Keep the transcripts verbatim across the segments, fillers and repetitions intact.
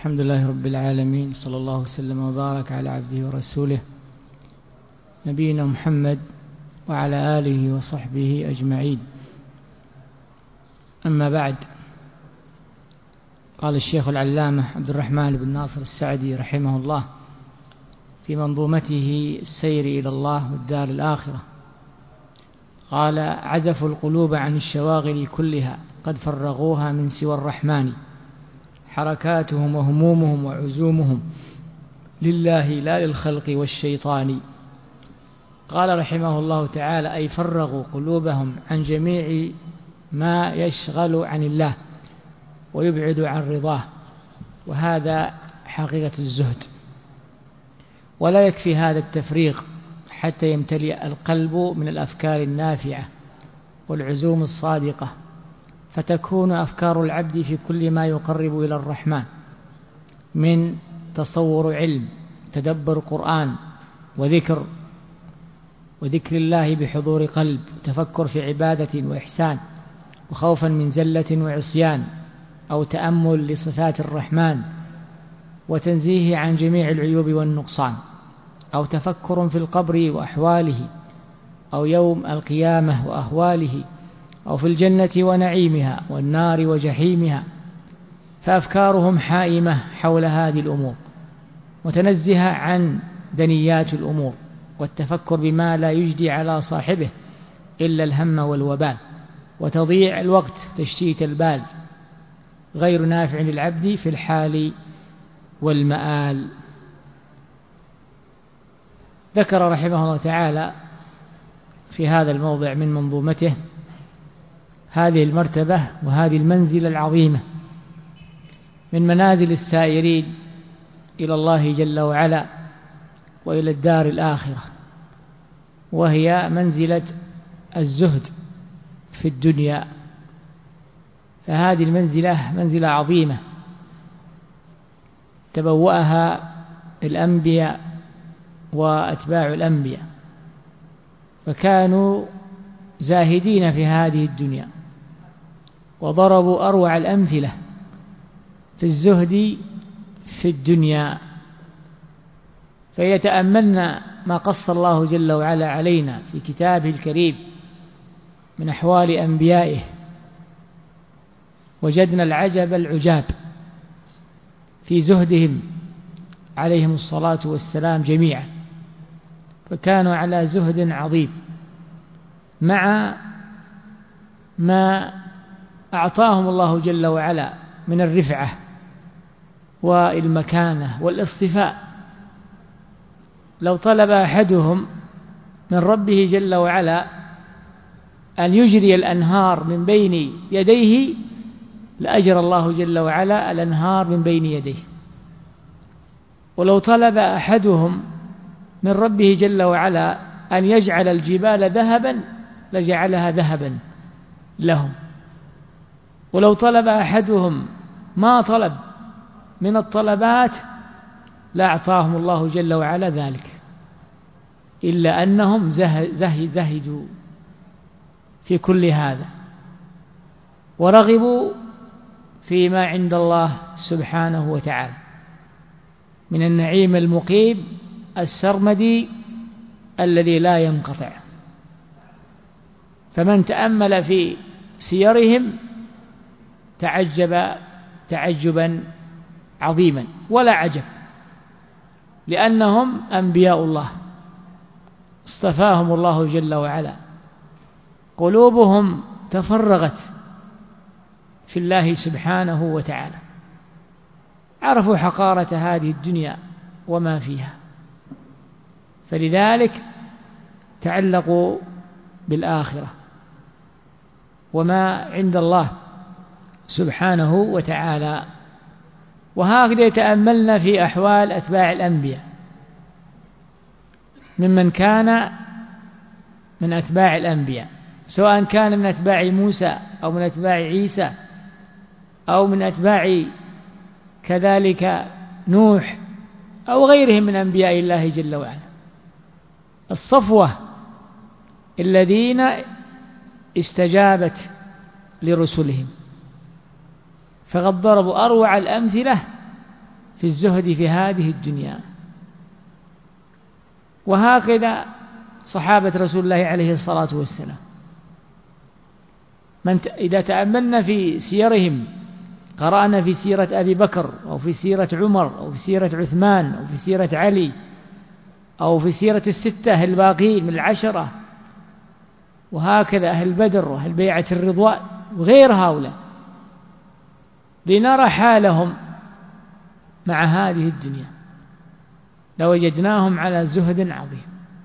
الحمد لله رب العالمين، صلى الله وسلم وبارك على عبده ورسوله نبينا محمد وعلى آله وصحبه أجمعين. أما بعد، قال الشيخ العلامة عبد الرحمن بن ناصر السعدي رحمه الله في منظومته السير إلى الله والدار الآخرة، قال: عزفوا القلوب عن الشواغل كلها، قد فرغوها من سوى الرحمن، حركاتهم وهمومهم وعزومهم لله لا للخلق والشيطان. قال رحمه الله تعالى: أي فرغوا قلوبهم عن جميع ما يشغل عن الله ويبعد عن رضاه، وهذا حقيقة الزهد. ولا يكفي هذا التفريغ حتى يمتلئ القلب من الأفكار النافعة والعزوم الصادقة، فتكون أفكار العبد في كل ما يقرب إلى الرحمن من تصور علم، تدبر قرآن، وذكر وذكر الله بحضور قلب، تفكر في عبادة وإحسان، وخوفا من زلة وعصيان، أو تأمل لصفات الرحمن وتنزيه عن جميع العيوب والنقصان، أو تفكر في القبر وأحواله، أو يوم القيامة وأهواله، أو في الجنة ونعيمها والنار وجحيمها. فأفكارهم حائمة حول هذه الأمور، متنزهة عن دنيات الأمور، والتفكر بما لا يجدي على صاحبه إلا الهم والوبال، وتضيع الوقت، تشتيت البال، غير نافع للعبد في الحال والمآل. ذكر رحمه الله تعالى في هذا الموضع من منظومته هذه المرتبة وهذه المنزلة العظيمة من منازل السائرين إلى الله جل وعلا وإلى الدار الآخرة، وهي منزلة الزهد في الدنيا. فهذه المنزلة منزلة عظيمة تبوأها الأنبياء وأتباع الأنبياء، فكانوا زاهدين في هذه الدنيا، وضربوا أروع الأمثلة في الزهد في الدنيا. فيتأملنا ما قص الله جل وعلا علينا في كتابه الكريم من أحوال أنبيائه، وجدنا العجب العجاب في زهدهم عليهم الصلاة والسلام جميعا، فكانوا على زهد عظيم مع ما أعطاهم الله جل وعلا من الرفعة والمكانة والاصطفاء. لو طلب أحدهم من ربه جل وعلا أن يجري الأنهار من بين يديه لأجرى الله جل وعلا الأنهار من بين يديه. ولو طلب أحدهم من ربه جل وعلا أن يجعل الجبال ذهبا لجعلها ذهبا لهم. ولو طلب أحدهم ما طلب من الطلبات لأعطاهم الله جل وعلا ذلك، إلا أنهم زهدوا في كل هذا، ورغبوا فيما عند الله سبحانه وتعالى من النعيم المقيم السرمدي الذي لا ينقطع. فمن تأمل في سيرهم تعجب تعجبا عظيما، ولا عجب، لأنهم أنبياء الله اصطفاهم الله جل وعلا، قلوبهم تفرغت في الله سبحانه وتعالى، عرفوا حقارة هذه الدنيا وما فيها، فلذلك تعلقوا بالآخرة وما عند الله سبحانه وتعالى. وهكذا يتأملنا في أحوال أتباع الأنبياء ممن كان من أتباع الأنبياء، سواء كان من أتباع موسى أو من أتباع عيسى أو من أتباع كذلك نوح أو غيرهم من أنبياء الله جل وعلا. الصفوة الذين استجابت لرسلهم، فقد ضربوا أروع الأمثلة في الزهد في هذه الدنيا. وهكذا صحابة رسول الله عليه الصلاة والسلام، من إذا تأملنا في سيرهم، قرأنا في سيرة أبي بكر أو في سيرة عمر أو في سيرة عثمان أو في سيرة علي أو في سيرة الستة الباقين من العشرة، وهكذا أهل بدر وأهل بيعة الرضوان وغير هؤلاء، لنرى حالهم مع هذه الدنيا لوجدناهم على زهد عظيم،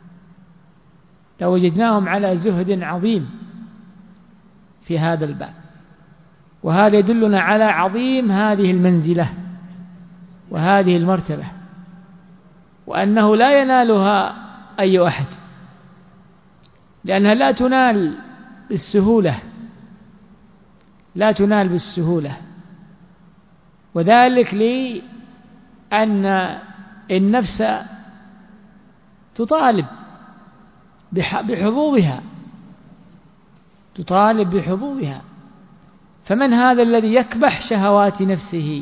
لوجدناهم على زهد عظيم في هذا الباب. وهذا يدلنا على عظيم هذه المنزلة وهذه المرتبة، وأنه لا ينالها أي أحد، لأنها لا تنال بالسهولة، لا تنال بالسهولة، وذلك لأن النفس تطالب بحظوظها، تطالب بحظوظها. فمن هذا الذي يكبح شهوات نفسه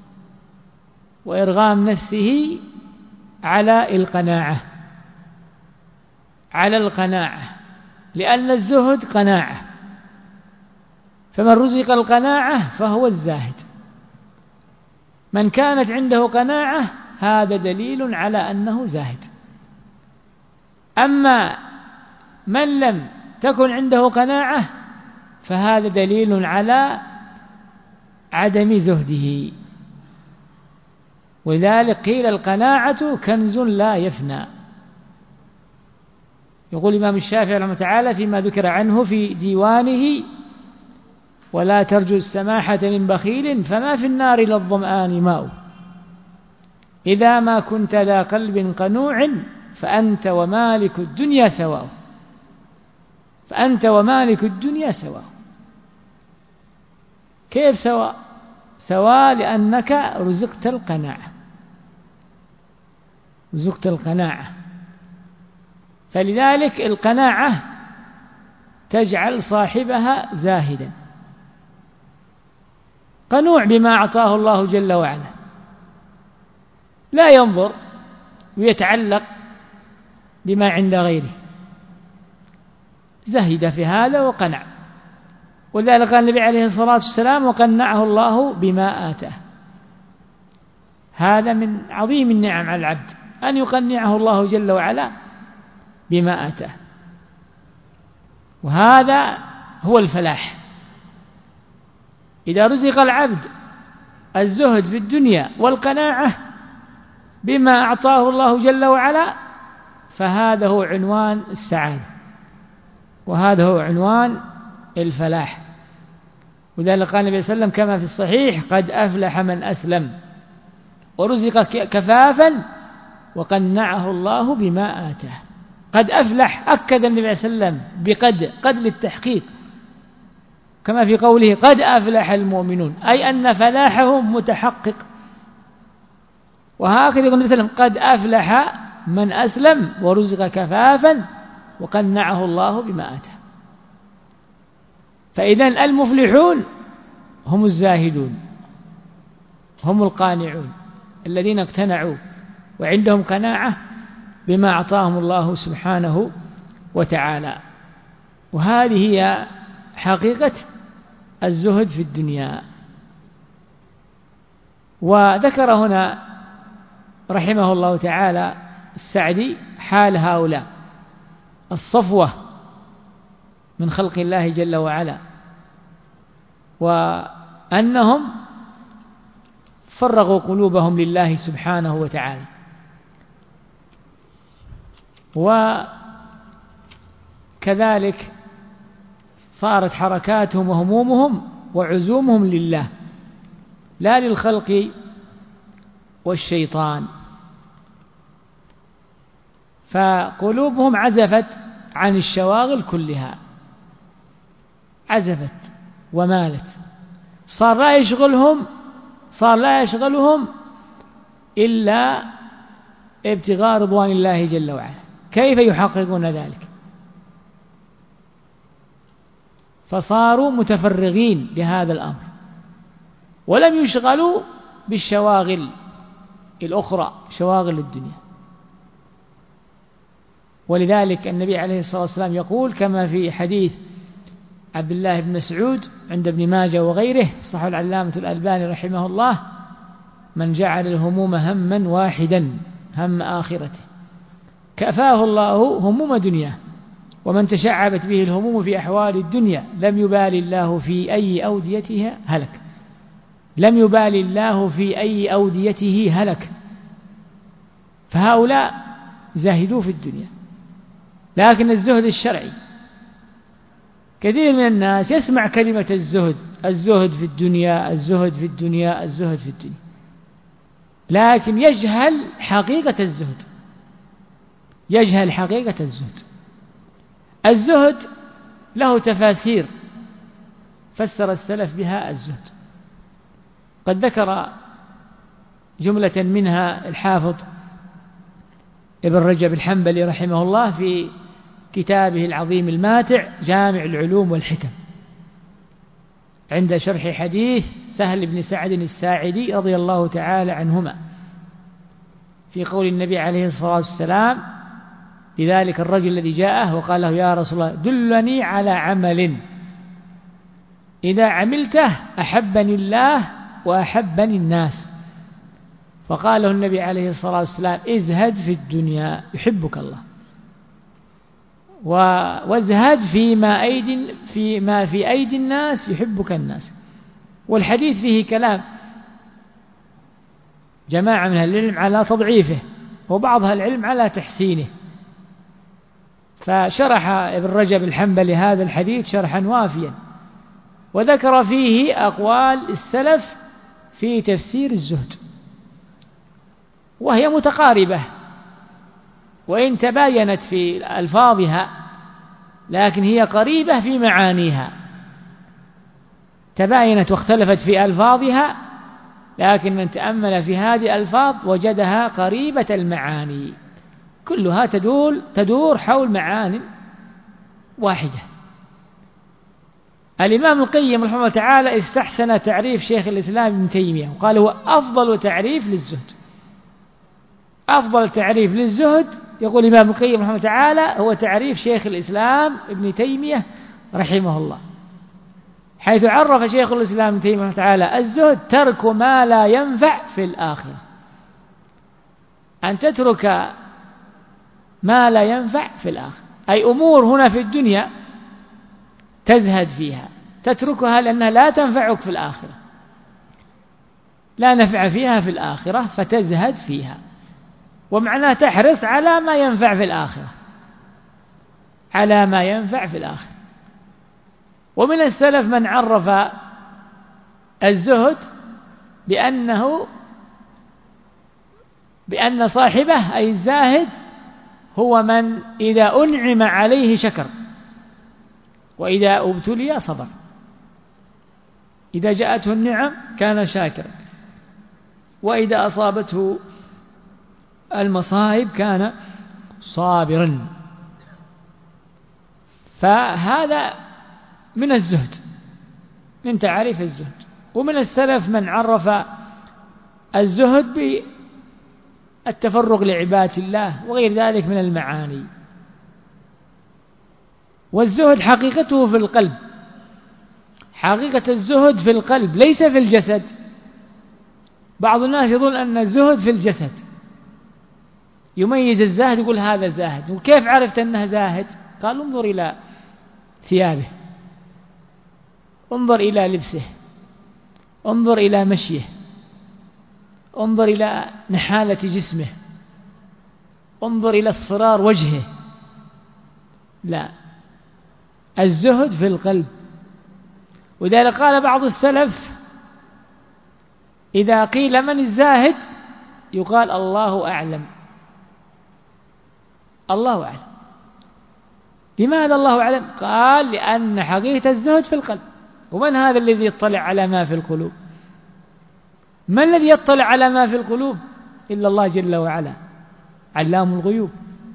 وإرغام نفسه على القناعة، على القناعة، لأن الزهد قناعة، فمن رزق القناعة فهو الزاهد. من كانت عنده قناعة هذا دليل على أنه زاهد. أما من لم تكن عنده قناعة فهذا دليل على عدم زهده. ولذلك قيل القناعة كنز لا يفنى. يقول الإمام الشافعي رحمه الله تعالى فيما ذكر عنه في ديوانه: ولا ترجو السماحة من بخيل فما في النار للظمآن ماء، إذا ما كنت ذا قلب قنوع فأنت ومالك الدنيا سواء، فأنت ومالك الدنيا سواء. كيف سواء؟ سواء لأنك رزقت القناعة، رزقت القناعة. فلذلك القناعة تجعل صاحبها زاهدا قنوع بما أعطاه الله جل وعلا، لا ينظر ويتعلق بما عند غيره، زهد في هذا وقنع. ولذلك قال النبي عليه الصلاة والسلام: وقنعه الله بما آتاه. هذا من عظيم النعم على العبد أن يقنعه الله جل وعلا بما آتاه، وهذا هو الفلاح. إذا رزق العبد الزهد في الدنيا والقناعة بما أعطاه الله جل وعلا فهذا هو عنوان السعادة، وهذا هو عنوان الفلاح. وذلك قال النبي صلى الله عليه وسلم كما في الصحيح: قد أفلح من أسلم ورزق كفافا وقنعه الله بما آتاه. قد أفلح، أكد النبي صلى الله عليه وسلم بقد، قد للتحقيق، كما في قوله: قد أفلح المؤمنون، أي أن فلاحهم متحقق. وهكذا يقول النبي صلى الله عليه وسلم: قد أفلح من أسلم ورزق كفافا وقنعه الله بما آتاه. فإذن المفلحون هم الزاهدون، هم القانعون الذين اقتنعوا وعندهم قناعة بما أعطاهم الله سبحانه وتعالى. وهذه هي حقيقة الزهد في الدنيا. وذكر هنا رحمه الله تعالى السعدي حال هؤلاء الصفوة من خلق الله جل وعلا، وأنهم فرغوا قلوبهم لله سبحانه وتعالى، وكذلك صارت حركاتهم وهمومهم وعزومهم لله لا للخلق والشيطان. فقلوبهم عزفت عن الشواغل كلها، عزفت ومالت، صار لا يشغلهم صار لا يشغلهم إلا ابتغاء رضوان الله جل وعلا. كيف يحققون ذلك؟ فصاروا متفرغين لهذا الأمر، ولم يشغلوا بالشواغل الأخرى، شواغل الدنيا. ولذلك النبي عليه الصلاة والسلام يقول كما في حديث عبد الله بن مسعود عند ابن ماجه وغيره، صح العلامة الألباني رحمه الله: من جعل الهموم هما واحدا، هم آخرته، كفاه الله هموم دنياه، ومن تشعبت به الهموم في أحوال الدنيا لم يبال الله في أي أوديتها هلك، لم يبال الله في أي أوديته هلك. فهؤلاء زاهدوا في الدنيا. لكن الزهد الشرعي، كثير من الناس يسمع كلمة الزهد، الزهد في الدنيا، الزهد في الدنيا، الزهد في الدنيا، لكن يجهل حقيقة الزهد، يجهل حقيقة الزهد. الزهد له تفاسير فسر السلف بها الزهد. قد ذكر جملة منها الحافظ ابن رجب الحنبلي رحمه الله في كتابه العظيم الماتع جامع العلوم والحكم، عند شرح حديث سهل بن سعد الساعدي رضي الله تعالى عنهما، في قول النبي عليه الصلاة والسلام لذلك الرجل الذي جاءه وقال له: يا رسول الله دلني على عمل إذا عملته أحبني الله وأحبني الناس. فقال له النبي عليه الصلاة والسلام: ازهد في الدنيا يحبك الله، وازهد فيما أيدي فيما في أيدي الناس يحبك الناس. والحديث فيه كلام جماعة من العلم على تضعيفه، وبعض العلم على تحسينه، فشرح ابن رجب الحنبلي هذا الحديث شرحا وافيا، وذكر فيه أقوال السلف في تفسير الزهد، وهي متقاربة وإن تباينت في ألفاظها، لكن هي قريبة في معانيها. تباينت واختلفت في ألفاظها، لكن من تأمل في هذه الألفاظ وجدها قريبة المعاني، كلها تدور تدور حول معان واحدة. الإمام القيم رحمه الله تعالى استحسن تعريف شيخ الإسلام ابن تيمية، وقال هو أفضل تعريف للزهد. أفضل تعريف للزهد يقول الإمام القيم رحمه الله تعالى هو تعريف شيخ الإسلام ابن تيمية رحمه الله، حيث عرف شيخ الإسلام ابن تيمية رحمه الله تعالى الزهد ترك ما لا ينفع في الآخرة، أن تترك ما لا ينفع في الآخرة، أي أمور هنا في الدنيا تزهد فيها، تتركها لأنها لا تنفعك في الآخرة، لا نفع فيها في الآخرة فتزهد فيها. ومعناه تحرص على ما ينفع في الآخرة، على ما ينفع في الآخرة. ومن السلف من عرف الزهد بأنه بأن صاحبه أي الزاهد هو من إذا أنعم عليه شكر، وإذا ابتلي صبر. إذا جاءته النعم كان شاكرا، وإذا أصابته المصائب كان صابرا. فهذا من الزهد، من تعريف الزهد. ومن السلف من عرف الزهد بالتفرغ لعبادة الله وغير ذلك من المعاني. والزهد حقيقته في القلب، حقيقة الزهد في القلب ليس في الجسد. بعض الناس يظن أن الزهد في الجسد، يميز الزاهد يقول هذا زاهد. وكيف عرفت أنه زاهد؟ قال انظر إلى ثيابه، انظر إلى لبسه، انظر إلى مشيه، انظر إلى نحالة جسمه، انظر إلى اصفرار وجهه. لا، الزهد في القلب. وذلك قال بعض السلف إذا قيل من الزاهد يقال الله أعلم، الله أعلم. لماذا الله أعلم؟ قال لأن حقيقة الزهد في القلب. ومن هذا الذي يطلع على ما في القلوب؟ من الذي يطلع على ما في القلوب إلا الله جل وعلا، علام الغيوب.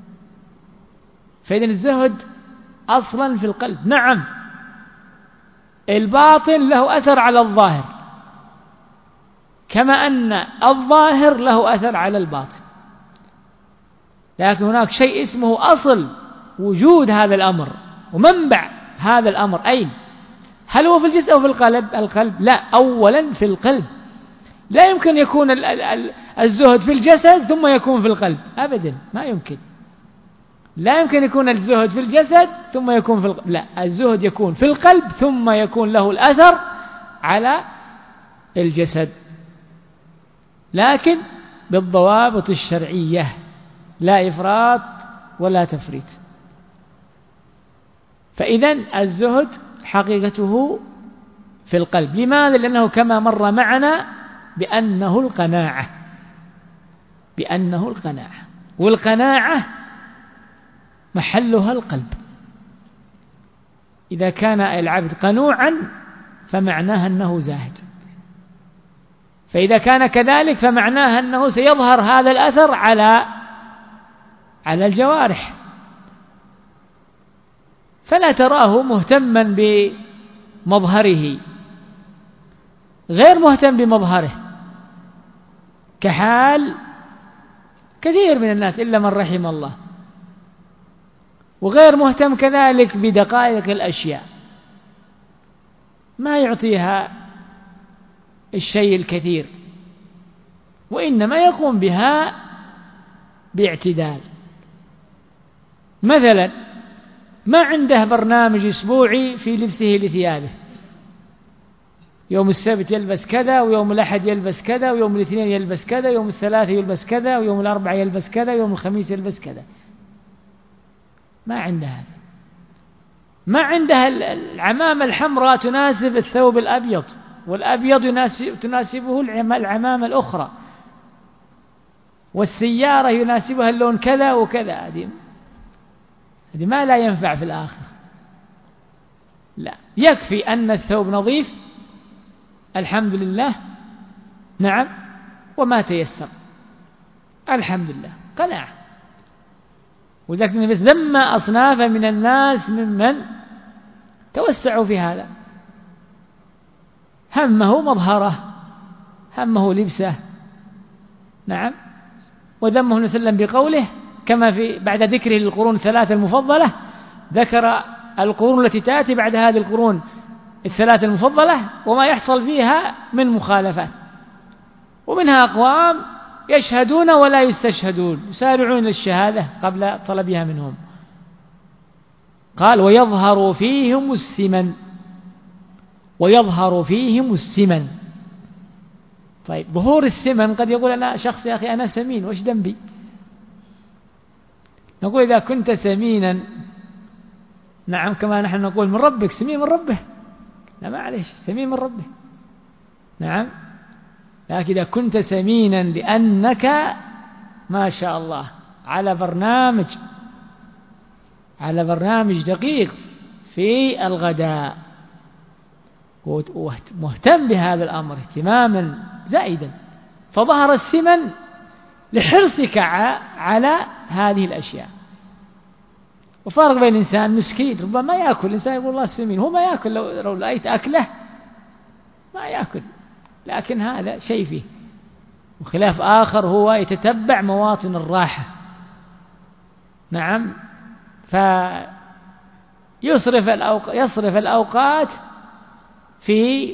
فإذن الزهد أصلا في القلب. نعم، الباطن له أثر على الظاهر، كما أن الظاهر له أثر على الباطن، لكن هناك شيء اسمه أصل وجود هذا الأمر ومنبع هذا الأمر. أين؟ هل هو في الجسد أو في القلب؟ القلب لا، أولا في القلب. لا يمكن يكون الزهد في الجسد ثم يكون في القلب أبدا، ما يمكن. لا يمكن يكون الزهد في الجسد ثم يكون في القلب، لا، الزهد يكون في القلب ثم يكون له الأثر على الجسد، لكن بالضوابط الشرعية، لا إفراط ولا تفريط. فإذن الزهد حقيقته في القلب. لماذا؟ لأنه كما مر معنا بأنه القناعة، بأنه القناعة، والقناعة محلها القلب. إذا كان العبد قنوعا فمعناه أنه زاهد، فإذا كان كذلك فمعناه أنه سيظهر هذا الأثر على على الجوارح، فلا تراه مهتما بمظهره، غير مهتم بمظهره، كحال كثير من الناس إلا من رحم الله، وغير مهتم كذلك بدقائق الأشياء، ما يعطيها الشيء الكثير، وإنما يقوم بها باعتدال. مثلا ما عنده برنامج أسبوعي في لبسه لثيابه، يوم السبت يلبس كذا، ويوم الأحد يلبس كذا، ويوم الاثنين يلبس كذا، ويوم الثلاثاء يلبس كذا، ويوم الأربعاء يلبس كذا، ويوم الخميس يلبس كذا. ما عنده هذا. ما عنده العمامة الحمراء تناسب الثوب الأبيض، والأبيض يناسب تناسبه العمامة الأخرى، والسيارة يناسبها اللون كذا وكذا. هذه هذه ما لا ينفع في الآخر. لا، يكفي أن الثوب نظيف الحمد لله، نعم، وما تيسر الحمد لله، قناعة. ولذلك بس ذم أصناف من الناس ممن توسعوا في هذا، همه مظهره، همه لبسه، نعم. وذمه النبي صلى الله عليه وسلم بقوله كما في بعد ذكره للقرون الثلاثة المفضلة ذكر القرون التي تأتي بعد هذه القرون الثلاثة المفضلة وما يحصل فيها من مخالفات، ومنها أقوام يشهدون ولا يستشهدون، يسارعون للشهادة قبل طلبها منهم. قال ويظهر فيهم السمن، ويظهر فيهم السمن. طيب ظهور السمن قد يقول أنا شخص يا أخي أنا سمين وش ذنبي؟ نقول إذا كنت سمينا، نعم، كما نحن نقول من ربك، سمين من ربه، لا معليش، سمين من ربه، نعم. لكن إذا كنت سمينا لأنك ما شاء الله على برنامج على برنامج دقيق في الغداء ومهتم بهذا الأمر اهتماما زائدا، فظهر السمن لحرصك على هذه الأشياء. وفارق بين إنسان مسكين ربما ما يأكل، إنسان يقول الله سمين، هو ما يأكل، لو, لو رأيت أكله ما يأكل، لكن هذا شيء فيه. وخلاف آخر هو يتتبع مواطن الراحة، نعم، فيصرف الأوق... يصرف الأوقات في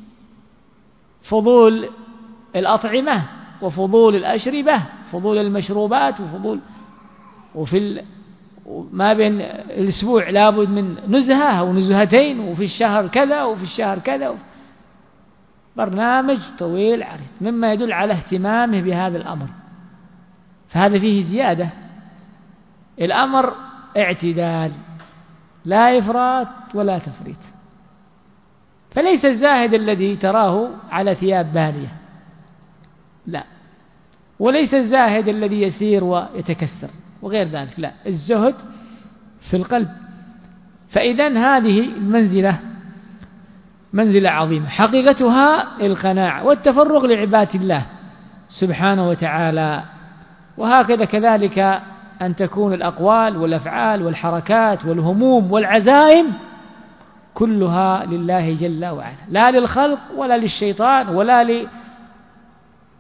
فضول الأطعمة وفضول الأشربة، فضول المشروبات، وفضول وفي ال... ما بين الأسبوع لابد من نزهة أو نزهتين، وفي الشهر كذا وفي الشهر كذا، برنامج طويل عريض مما يدل على اهتمامه بهذا الأمر. فهذا فيه زيادة. الأمر اعتدال، لا إفراط ولا تفريط. فليس الزاهد الذي تراه على ثياب بالية، لا، وليس الزاهد الذي يسير ويتكسر وغير ذلك، لا، الزهد في القلب. فإذن هذه المنزلة منزلة عظيمة حقيقتها القناعة والتفرغ لعبادة الله سبحانه وتعالى. وهكذا كذلك أن تكون الأقوال والأفعال والحركات والهموم والعزائم كلها لله جل وعلا، لا للخلق ولا للشيطان ولا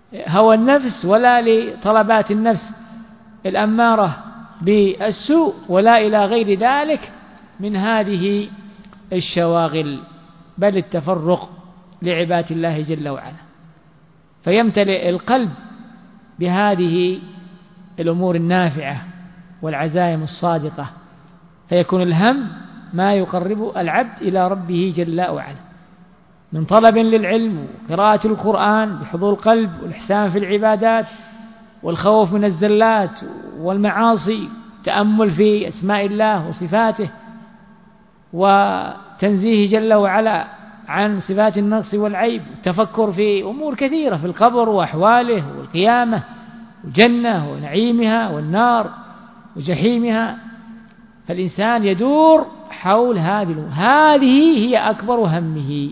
لهوى النفس ولا لطلبات النفس الأمارة بالسوء ولا إلى غير ذلك من هذه الشواغل، بل التفرق لعباد الله جل وعلا. فيمتلئ القلب بهذه الأمور النافعة والعزائم الصادقة، فيكون الهم ما يقرب العبد إلى ربه جل وعلا من طلب للعلم وقراءة القرآن بحضور القلب والإحسان في العبادات والخوف من الزلات والمعاصي، تأمل في أسماء الله وصفاته وتنزيه جل وعلا عن صفات النقص والعيب، التفكر في أمور كثيرة في القبر وأحواله والقيامة والجنة ونعيمها والنار وجحيمها. فالإنسان يدور حول هذه هذه هي أكبر همه،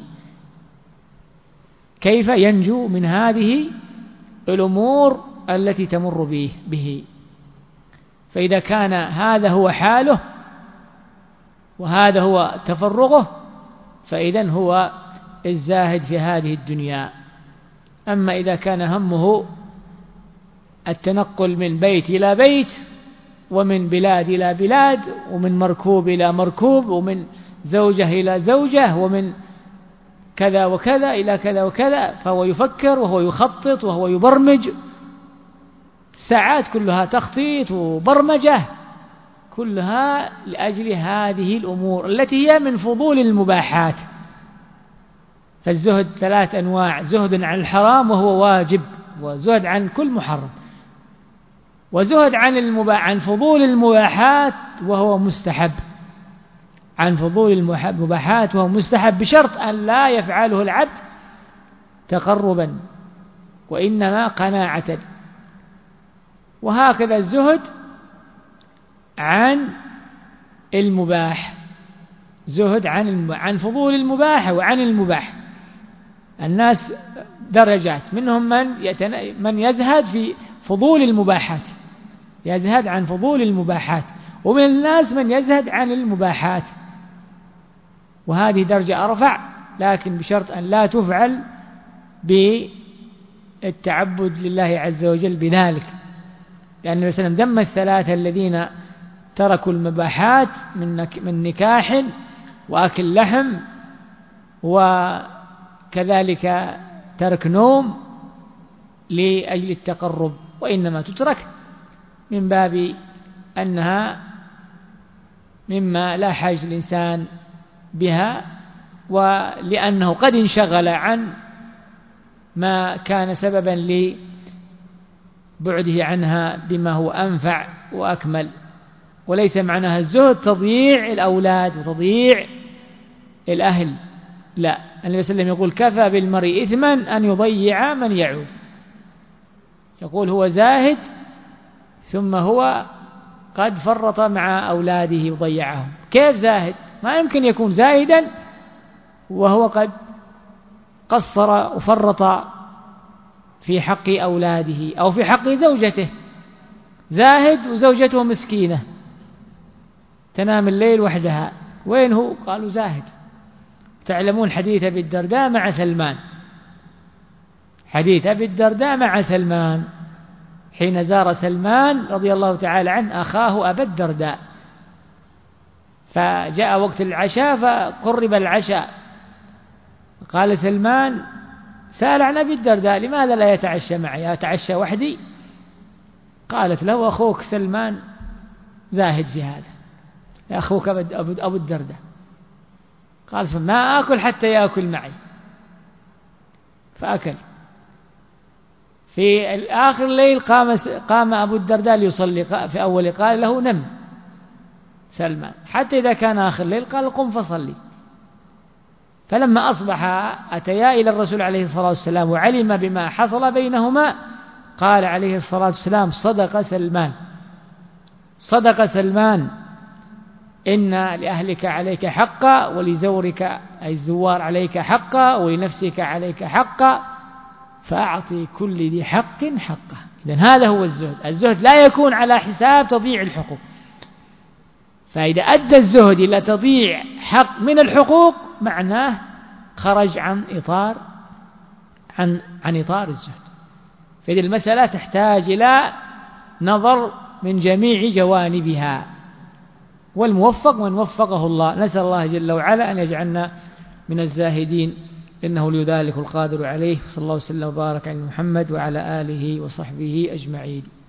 كيف ينجو من هذه الأمور التي تمر به, به. فإذا كان هذا هو حاله وهذا هو تفرغه فإذن هو الزاهد في هذه الدنيا. أما إذا كان همه التنقل من بيت إلى بيت ومن بلاد إلى بلاد ومن مركوب إلى مركوب ومن زوجة إلى زوجة ومن كذا وكذا إلى كذا وكذا، فهو يفكر وهو يخطط وهو يبرمج، ساعات كلها تخطيط وبرمجة، كلها لأجل هذه الأمور التي هي من فضول المباحات. فالزهد ثلاث أنواع: زهد عن الحرام وهو واجب، وزهد عن كل محرم، وزهد عن المباح عن فضول المباحات وهو مستحب. عن فضول المباحات وهو مستحب بشرط أن لا يفعله العبد تقربا وإنما قناعة. وهكذا الزهد عن المباح، زهد عن عن فضول المباح وعن المباح. الناس درجات، منهم من يتن... من يزهد في فضول المباحات، يزهد عن فضول المباحات، ومن الناس من يزهد عن المباحات، وهذه درجة أرفع، لكن بشرط أن لا تفعل بالتعبد لله عز وجل بذلك، لأن النبي صلى الله عليه وسلم ذم الثلاثة الذين تركوا المباحات من نكاح وأكل لحم وكذلك ترك نوم لأجل التقرب، وإنما تترك من باب أنها مما لا حاجة الإنسان بها، ولأنه قد انشغل عن ما كان سببا لبعده عنها بما هو أنفع وأكمل. وليس معناها الزهد تضييع الأولاد وتضييع الأهل، لا، النبي صلى الله عليه وسلم يقول: كفى بالمرء إثما أن يضيع من يعود. يقول هو زاهد ثم هو قد فرط مع أولاده وضيعهم. كيف زاهد؟ ما يمكن يكون زاهدا وهو قد قصر وفرط في حق أولاده أو في حق زوجته. زاهد وزوجته مسكينة تنام الليل وحدها، وين هو؟ قالوا زاهد. تعلمون حديث أبي الدرداء مع سلمان، حديث أبي الدرداء مع سلمان حين زار سلمان رضي الله تعالى عنه أخاه أبا الدرداء، فجاء وقت العشاء فقرب العشاء، قال سلمان سأل عن أبي الدرداء: لماذا لا يتعشى معي؟ أتعشى وحدي؟ قالت له: أخوك سلمان زاهد في هذا، أخوك أبو الدرداء. قال: ما أكل حتى يأكل معي، فأكل. في آخر الليل قام قام أبو الدرداء ليصلي، في أول قال له: نم سلمان، حتى إذا كان آخر الليل قال: قم فصلي. فلما أصبح أتيا إلى الرسول عليه الصلاة والسلام وعلم بما حصل بينهما، قال عليه الصلاة والسلام: صدق سلمان، صدق سلمان، إن لأهلك عليك حقا، ولزورك أي الزوار عليك حقا، ولنفسك عليك حقا، فأعطي كل ذي حق حقه. إذن هذا هو الزهد. الزهد لا يكون على حساب تضييع الحقوق، فإذا أدى الزهد إلى تضييع حق من الحقوق معناه خرج عن إطار عن عن إطار الزهد. فإذا المسألة تحتاج إلى نظر من جميع جوانبها، والموفق من وفقه الله. نسأل الله جل وعلا أن يجعلنا من الزاهدين، إنه لذلك القادر عليه. صلى الله وسلم وبارك على محمد وعلى آله وصحبه أجمعين.